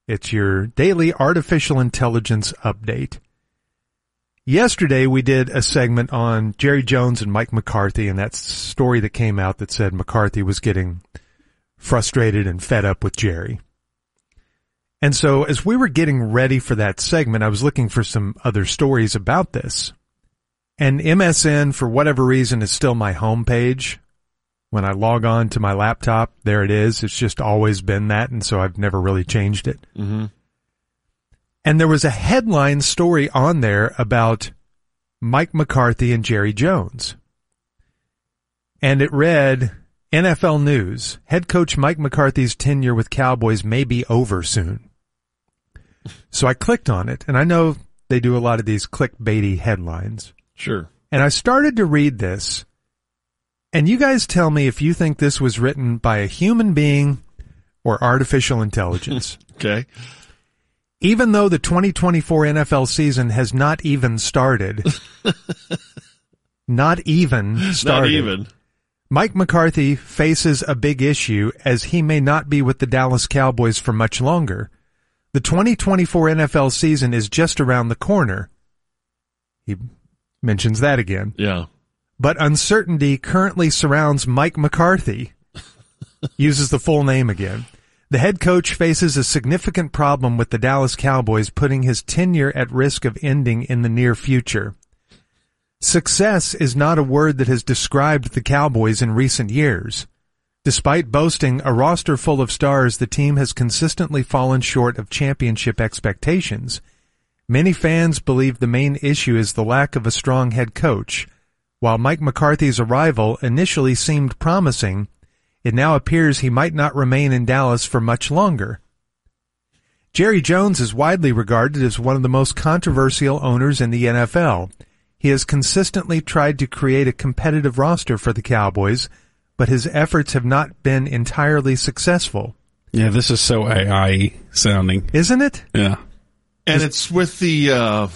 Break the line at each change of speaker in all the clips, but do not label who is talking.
It's your daily artificial intelligence update. Yesterday, we did a segment on Jerry Jones and Mike McCarthy, and that story that came out that said McCarthy was getting frustrated and fed up with Jerry. And so as we were getting ready for that segment, I was looking for some other stories about this. And MSN, for whatever reason, is still my homepage. When I log on to my laptop, there it is. It's just always been that, and so I've never really changed it.
Mm-hmm.
And there was a headline story on there about Mike McCarthy and Jerry Jones. And it read, NFL News, head coach Mike McCarthy's tenure with Cowboys may be over soon. So I clicked on it, and I know they do a lot of these clickbaity headlines.
Sure.
And I started to read this. And you guys tell me if you think this was written by a human being or artificial intelligence.
Okay.
Even though the 2024 NFL season has not even started, not even, Mike McCarthy faces a big issue as he may not be with the Dallas Cowboys for much longer. The 2024 NFL season is just around the corner. He mentions that again.
Yeah.
But uncertainty currently surrounds Mike McCarthy. Uses the full name again. The head coach faces a significant problem with the Dallas Cowboys, putting his tenure at risk of ending in the near future. Success is not a word that has described the Cowboys in recent years. Despite boasting a roster full of stars, the team has consistently fallen short of championship expectations. Many fans believe the main issue is the lack of a strong head coach. While Mike McCarthy's arrival initially seemed promising, it now appears he might not remain in Dallas for much longer. Jerry Jones is widely regarded as one of the most controversial owners in the NFL. He has consistently tried to create a competitive roster for the Cowboys, but his efforts have not been entirely successful.
Yeah, this is so AI sounding,
isn't it?
Yeah,
and it's with the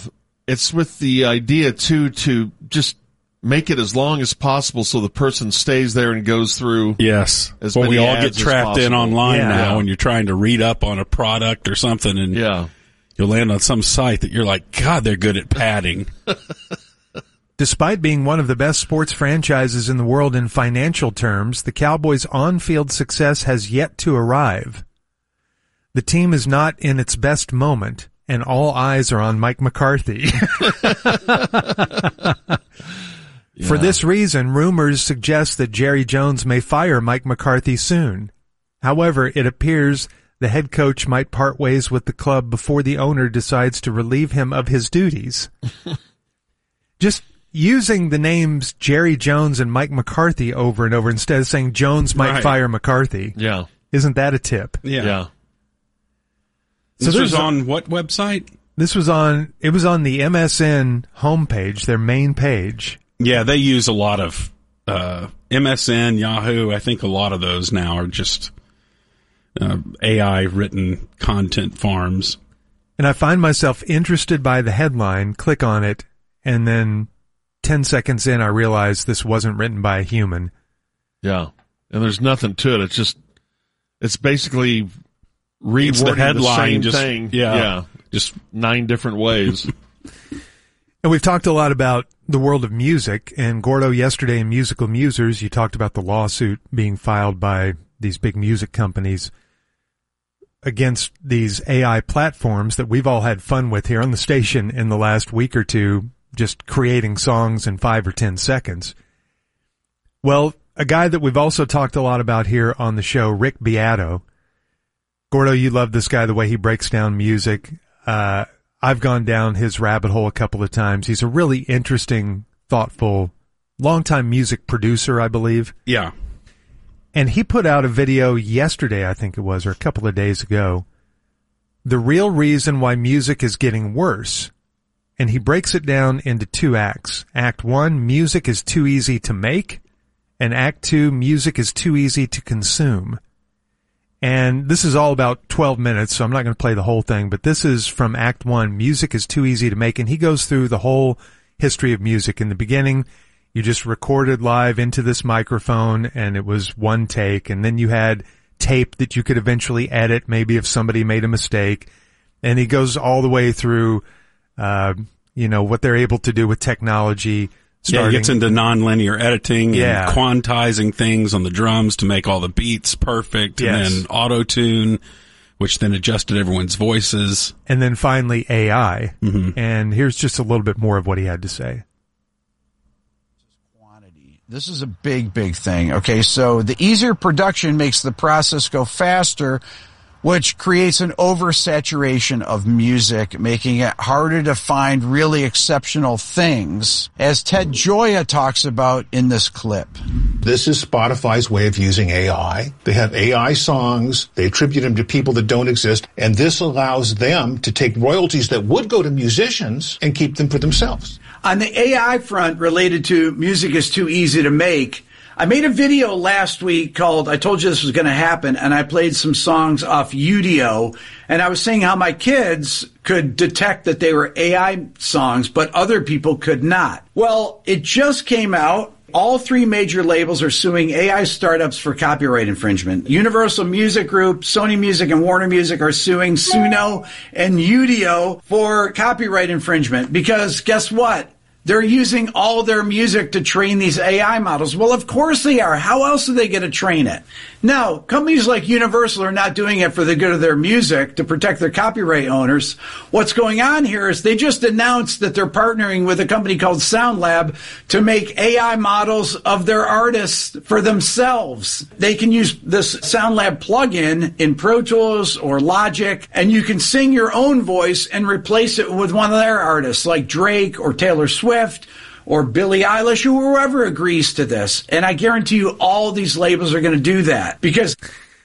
idea too to just make it as long as possible so the person stays there and goes through.
Yes.
As
well,
many
we all
ads
get trapped in online now when you're trying to read up on a product or something, and you'll land on some site that you're like, God, they're good at padding.
Despite being one of the best sports franchises in the world in financial terms, the Cowboys' on-field success has yet to arrive. The team is not in its best moment, and all eyes are on Mike McCarthy. For this reason, rumors suggest that Jerry Jones may fire Mike McCarthy soon. However, it appears the head coach might part ways with the club before the owner decides to relieve him of his duties. Just using the names Jerry Jones and Mike McCarthy over and over instead of saying Jones might fire McCarthy.
Yeah.
Isn't that a tip?
Yeah.
So this was on what website?
It was on the MSN homepage, their main page.
Yeah, they use a lot of MSN, Yahoo. I think a lot of those now are just AI-written content farms.
And I find myself interested by the headline, click on it, and then 10 seconds in I realize this wasn't written by a human.
Yeah, and there's nothing to it. It's basically rewording
the headline,
the same thing. Yeah, just 9 different ways.
And we've talked a lot about the world of music, and Gordo, yesterday in Musical Musers, you talked about the lawsuit being filed by these big music companies against these AI platforms that we've all had fun with here on the station in the last week or two, just creating songs in 5 or 10 seconds. Well, a guy that we've also talked a lot about here on the show, Rick Beato. Gordo, you love this guy, the way he breaks down music. I've gone down his rabbit hole a couple of times. He's a really interesting, thoughtful, longtime music producer, I believe.
Yeah.
And he put out a video yesterday, I think it was, or a couple of days ago, the real reason why music is getting worse. And he breaks it down into 2 acts. Act 1, music is too easy to make. And Act 2, music is too easy to consume. And this is all about 12 minutes, so I'm not going to play the whole thing, but this is from Act 1, music is too easy to make, and he goes through the whole history of music. In the beginning, you just recorded live into this microphone, and it was one take, and then you had tape that you could eventually edit, maybe if somebody made a mistake. And he goes all the way through, what they're able to do with technology.
He gets into nonlinear editing and quantizing things on the drums to make all the beats perfect, and then auto-tune, which then adjusted everyone's voices.
And then finally AI. Mm-hmm. And here's just a little bit more of what he had to say.
This is a big, big thing. Okay, so the easier production makes the process go faster, which creates an oversaturation of music, making it harder to find really exceptional things, as Ted Gioia talks about in this clip.
This is Spotify's way of using AI. They have AI songs, they attribute them to people that don't exist, and this allows them to take royalties that would go to musicians and keep them for themselves.
On the AI front related to music is too easy to make, I made a video last week called I Told You This Was Going to Happen, and I played some songs off Udio, and I was saying how my kids could detect that they were AI songs, but other people could not. Well, it just came out. All three major labels are suing AI startups for copyright infringement. Universal Music Group, Sony Music, and Warner Music are suing Suno and Udio for copyright infringement because guess what? They're using all their music to train these AI models. Well, of course they are. How else are they going to train it? Now, companies like Universal are not doing it for the good of their music to protect their copyright owners. What's going on here is they just announced that they're partnering with a company called SoundLab to make AI models of their artists for themselves. They can use this SoundLab plugin in Pro Tools or Logic, and you can sing your own voice and replace it with one of their artists like Drake or Taylor Swift or Billie Eilish or whoever agrees to this. And I guarantee you all these labels are going to do that because...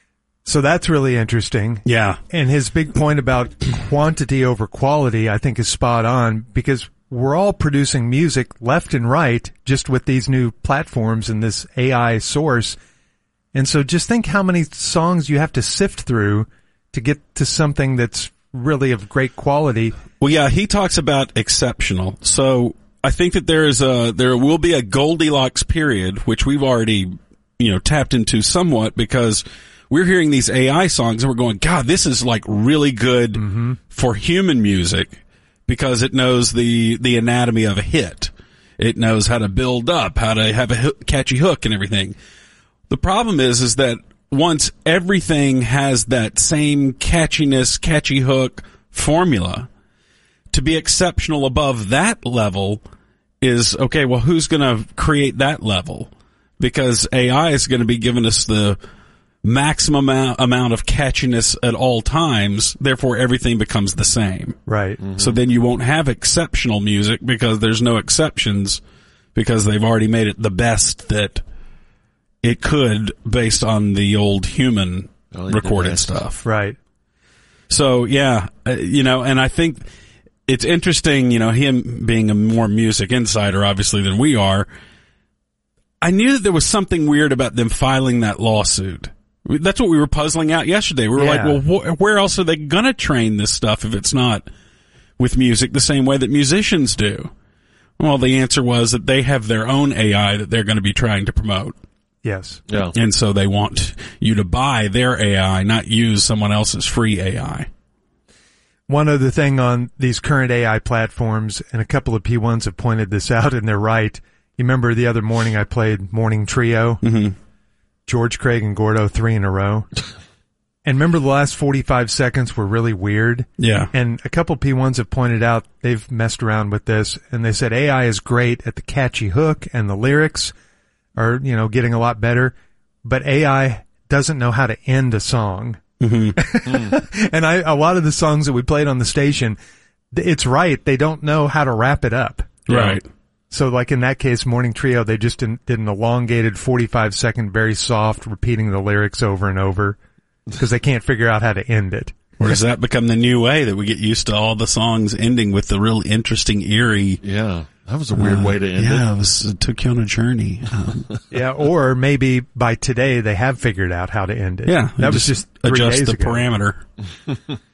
So that's really interesting.
Yeah.
And his big point about quantity over quality, I think, is spot on because we're all producing music left and right just with these new platforms and this AI source. And so just think how many songs you have to sift through to get to something that's really of great quality.
Well, yeah, he talks about exceptional. So I think that there will be a Goldilocks period, which we've already, tapped into somewhat because we're hearing these AI songs and we're going, God, this is like really good for human music because it knows the anatomy of a hit. It knows how to build up, how to have a catchy hook and everything. The problem is that once everything has that same catchiness, catchy hook formula, to be exceptional above that level is, okay, well, who's going to create that level? Because AI is going to be giving us the maximum amount of catchiness at all times, therefore everything becomes the same.
Right.
Mm-hmm. So then you won't have exceptional music because there's no exceptions because they've already made it the best that it could based on the old human recorded stuff.
Right.
So, yeah, and I think it's interesting, him being a more music insider, obviously, than we are. I knew that there was something weird about them filing that lawsuit. That's what we were puzzling out yesterday. We were like, well, where else are they going to train this stuff if it's not with music the same way that musicians do? Well, the answer was that they have their own AI that they're going to be trying to promote.
Yes.
Yeah.
And so they want you to buy their AI, not use someone else's free AI.
One other thing on these current AI platforms, and a couple of P1s have pointed this out, and they're right. You remember the other morning I played Morning Trio?
Mm-hmm.
George, Craig, and Gordo, 3 in a row. And remember the last 45 seconds were really weird?
Yeah.
And a couple P1s have pointed out they've messed around with this, and they said AI is great at the catchy hook, and the lyrics are, getting a lot better, but AI doesn't know how to end a song.
Mm-hmm.
And a lot of the songs that we played on the station, it's right. They don't know how to wrap it up.
Right.
So like in that case, Morning Trio, they just did an elongated 45-second, very soft, repeating the lyrics over and over because they can't figure out how to end it.
Or does that become the new way that we get used to all the songs ending with the real interesting, eerie?
Yeah. That was a weird way to end it.
Yeah, it took you on a journey.
Yeah, or maybe by today they have figured out how to end it.
Yeah,
that was just 3
adjust
days
the
ago.
parameter.